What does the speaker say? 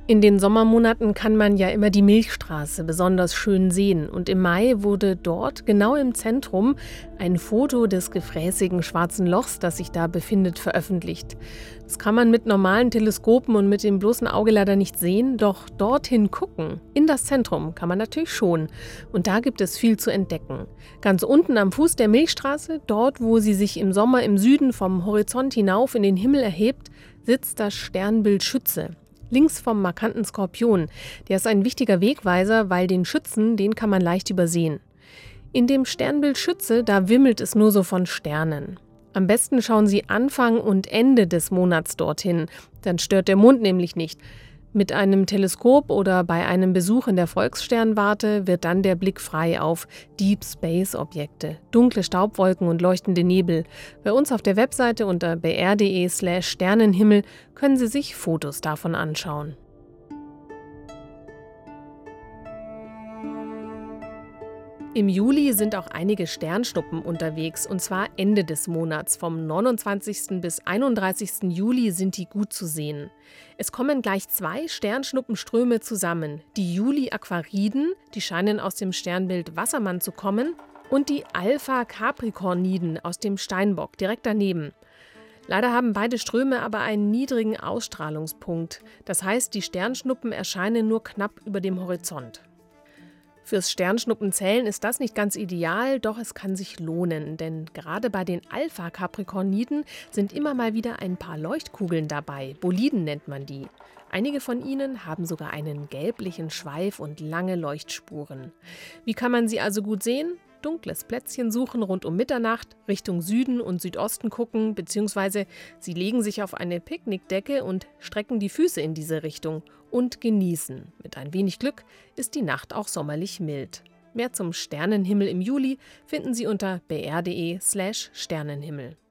In den Sommermonaten kann man ja immer die Milchstraße besonders schön sehen und im Mai wurde dort, genau im Zentrum, ein Foto des gefräßigen schwarzen Lochs, das sich da befindet, veröffentlicht. Das kann man mit normalen Teleskopen und mit dem bloßen Auge leider nicht sehen, doch dorthin gucken, in das Zentrum, kann man natürlich schon. Und da gibt es viel zu entdecken. Ganz unten am Fuß der Milchstraße, dort wo sie sich im Sommer im Süden vom Horizont hinauf in den Himmel erhebt, sitzt das Sternbild Schütze. Links vom markanten Skorpion. Der ist ein wichtiger Wegweiser, weil den Schützen, den kann man leicht übersehen. In dem Sternbild Schütze, da wimmelt es nur so von Sternen. Am besten schauen Sie Anfang und Ende des Monats dorthin, dann stört der Mond nämlich nicht. Mit einem Teleskop oder bei einem Besuch in der Volkssternwarte wird dann der Blick frei auf Deep-Space-Objekte, dunkle Staubwolken und leuchtende Nebel. Bei uns auf der Webseite unter br.de/Sternenhimmel können Sie sich Fotos davon anschauen. Im Juli sind auch einige Sternschnuppen unterwegs, und zwar Ende des Monats. Vom 29. bis 31. Juli sind die gut zu sehen. Es kommen gleich 2 Sternschnuppenströme zusammen. Die Juli-Aquariden, die scheinen aus dem Sternbild Wassermann zu kommen, und die Alpha-Capricorniden aus dem Steinbock, direkt daneben. Leider haben beide Ströme aber einen niedrigen Ausstrahlungspunkt. Das heißt, die Sternschnuppen erscheinen nur knapp über dem Horizont. Fürs Sternschnuppenzählen ist das nicht ganz ideal, doch es kann sich lohnen, denn gerade bei den Alpha-Capricorniden sind immer mal wieder ein paar Leuchtkugeln dabei, Boliden nennt man die. Einige von ihnen haben sogar einen gelblichen Schweif und lange Leuchtspuren. Wie kann man sie also gut sehen? Dunkles Plätzchen suchen rund um Mitternacht, Richtung Süden und Südosten gucken, beziehungsweise Sie legen sich auf eine Picknickdecke und strecken die Füße in diese Richtung und genießen. Mit ein wenig Glück ist die Nacht auch sommerlich mild. Mehr zum Sternenhimmel im Juli finden Sie unter br.de/Sternenhimmel.